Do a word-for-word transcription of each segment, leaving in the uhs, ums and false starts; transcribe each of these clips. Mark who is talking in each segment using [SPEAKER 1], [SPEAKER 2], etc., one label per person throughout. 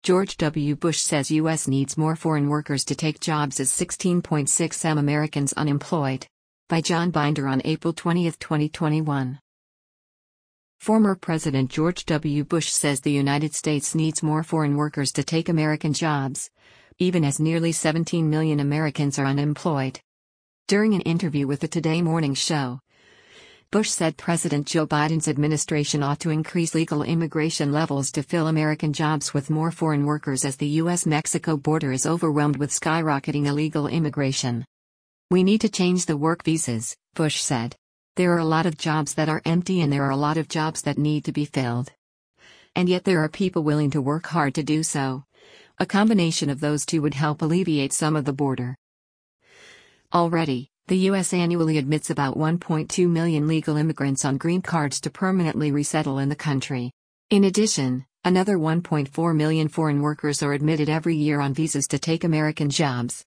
[SPEAKER 1] George W. Bush says U S needs more foreign workers to take jobs as sixteen point six million Americans unemployed. By John Binder on April twentieth, twenty twenty-one. Former President George W. Bush says the United States needs more foreign workers to take American jobs, even as nearly seventeen million Americans are unemployed. During an interview with the Today Morning Show, Bush said President Joe Biden's administration ought to increase legal immigration levels to fill American jobs with more foreign workers as the U S Mexico border is overwhelmed with skyrocketing illegal immigration. "We need to change the work visas," Bush said. "There are a lot of jobs that are empty and there are a lot of jobs that need to be filled. And yet there are people willing to work hard to do so. A combination of those two would help alleviate some of the border." Already, the U S annually admits about one point two million legal immigrants on green cards to permanently resettle in the country. In addition, another one point four million foreign workers are admitted every year on visas to take American jobs.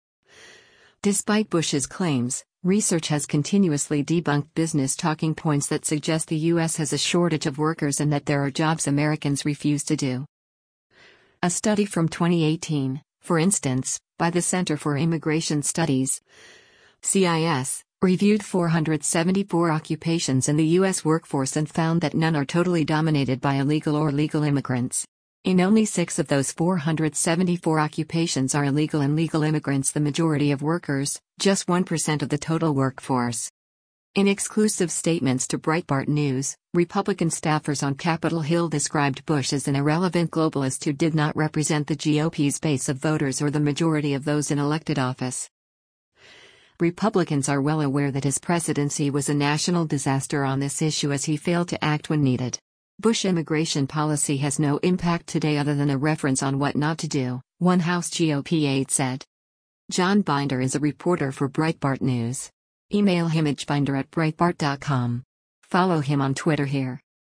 [SPEAKER 1] Despite Bush's claims, research has continuously debunked business talking points that suggest the U S has a shortage of workers and that there are jobs Americans refuse to do. A study from twenty eighteen, for instance, by the Center for Immigration Studies, C I S, reviewed four hundred seventy-four occupations in the U S workforce and found that none are totally dominated by illegal or legal immigrants. In only six of those four hundred seventy-four occupations are illegal and legal immigrants the majority of workers, just one percent of the total workforce. In exclusive statements to Breitbart News, Republican staffers on Capitol Hill described Bush as an irrelevant globalist who did not represent the G O P's base of voters or the majority of those in elected office. Republicans are well aware that his presidency was a national disaster on this issue as he failed to act when needed. Bush immigration policy has no impact today other than a reference on what not to do, one House G O P aide said. John Binder is a reporter for Breitbart News. Email him at binder at breitbart dot com. Follow him on Twitter here.